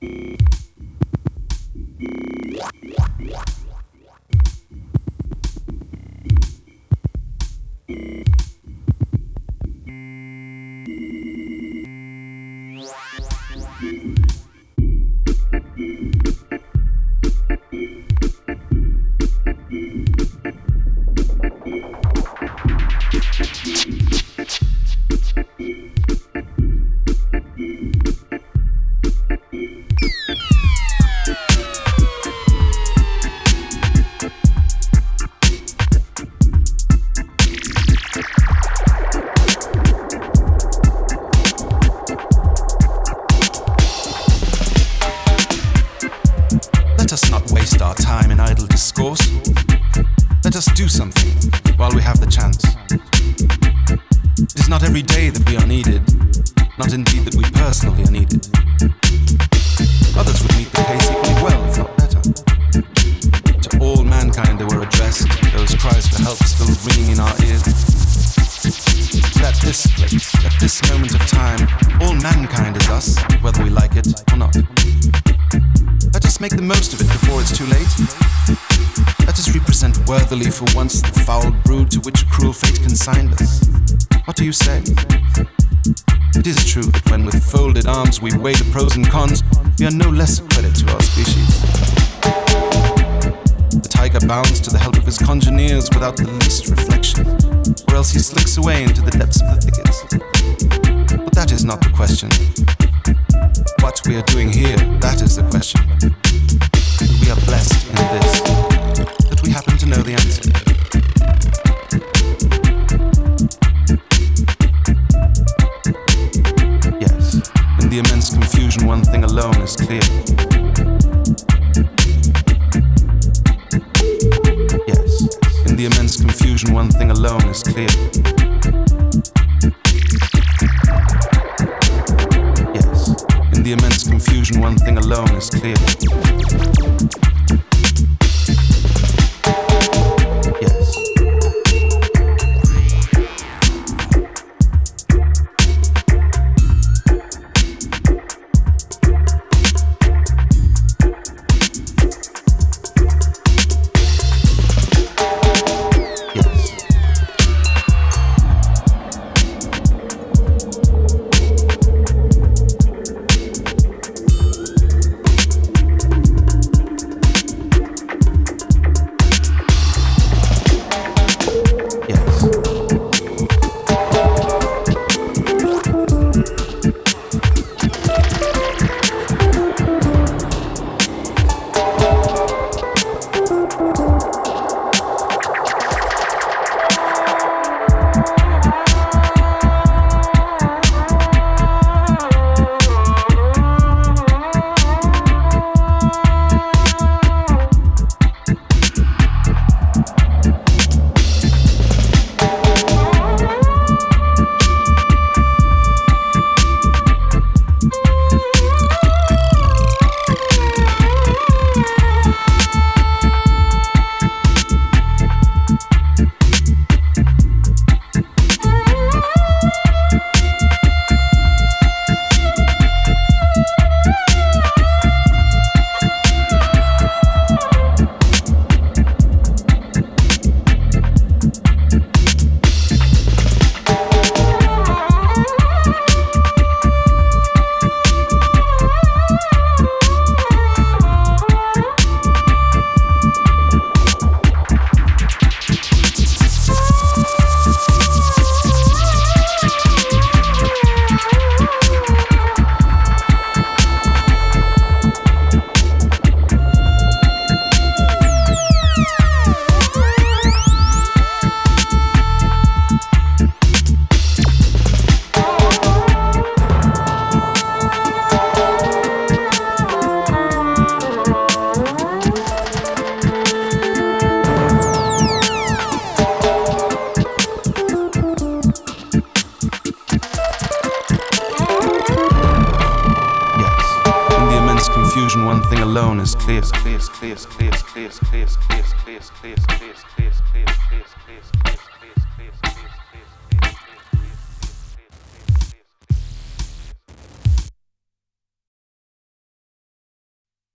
Let us not waste our time in idle discourse. Let us do something while we have the chance. It is not every day that we are needed, not indeed that we personally are needed. Others would meet the case equally well, if not better. To all mankind they were addressed, those cries for help still ringing in our ears. But at this place, at this moment of time, all mankind is us, whether we like it or not. Let us make the most of it before it's too late. Let us represent worthily for once the foul brood to which a cruel fate consigned us. What do you say? It is true that when with folded arms we weigh the pros and cons, we are no less a credit to our species. The tiger bounds to the help of his congeners without the least reflection, or else he slinks away into the depths of the thickets. But that is not the question. What we are doing here, that is the question. And we are blessed in this, that we happen to know the answer. Yes, in the immense confusion, one thing alone is clear. Yes, in the immense confusion, one thing alone is clear. In the immense confusion, one thing alone is clear. Yes. Confusion, one thing alone is clear.